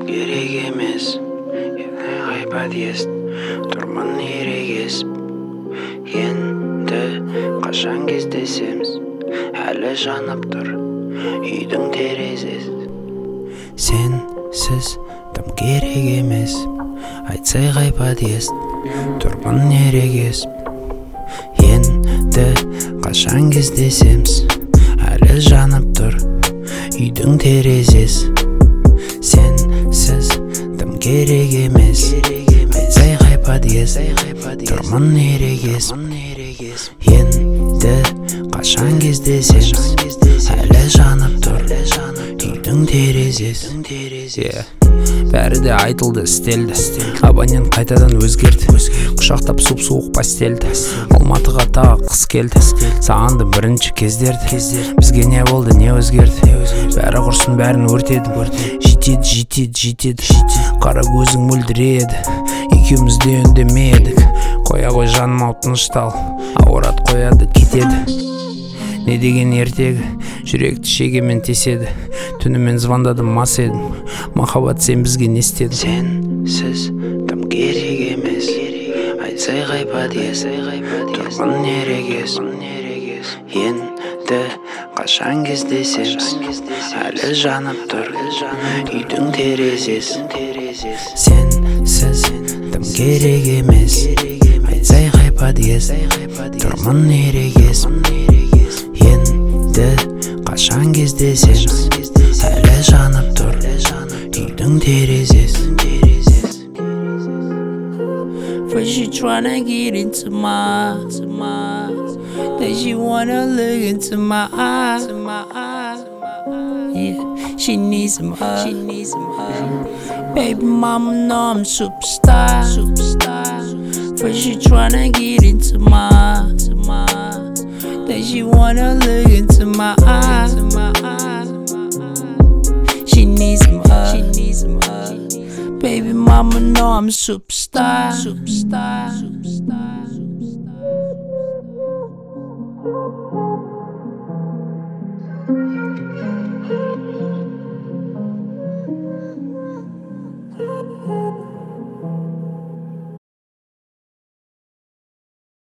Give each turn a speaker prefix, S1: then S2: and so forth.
S1: керек емес. Подъезд тұрмын ерегесіп. Енді қашан кездесеміз, әлі жанып тұр үйдің терезесі. Сенсіз тым керек емес, айтсай қай подъезд тұрмын ерегесіп. Енді қашан кездесеміз, әлі жанып тұр үйдің терезесі. Сенсіз тым керек емес, айтсай қай подъезд тұрмын ерегесіп. Енді қашан кездесеміз, әлі жанып тұр үйдің терезесі. Бәрі де айтылды, істелді. Абонент қайтадан өзгерді, құшақтап суық постельді. Алматыға тағы қыс келді, сағанды бірінші кездерді. Бізге не болды, не өзгерді? Бәрі құрсын, бәрін өртеді. Жетеді, қара көзің мөлдіреді. Екеуміз де үндемедік. Қоя қой жаным, ау тыныштал, ауырат қояды, кетеді. Не деген ертегі, жүректі шегемен теседі. Түнімен звондадым, мас едім. Махаббат, сен бізге не істедің? Сенсіз тым керек емес, айтсай қай подъезд тұрмын ерегесіп. Енді қашан кездесеміз, әлі жанып тұр үйдің терезесі. Сенсіз тым керек емес, айтсай қай подъезд тұрмын ерегесіп. Енді қашан кездесеміз, әлі жанып тұр үйдің терезесі.
S2: First she tryna get into my, then she wanna look into my eyes. Yeah, she needs some hug. Baby mama know I'm superstar. First she tryna get into my, then she wanna look into my eyes. She needs some hug. Baby mama know I'm superstar.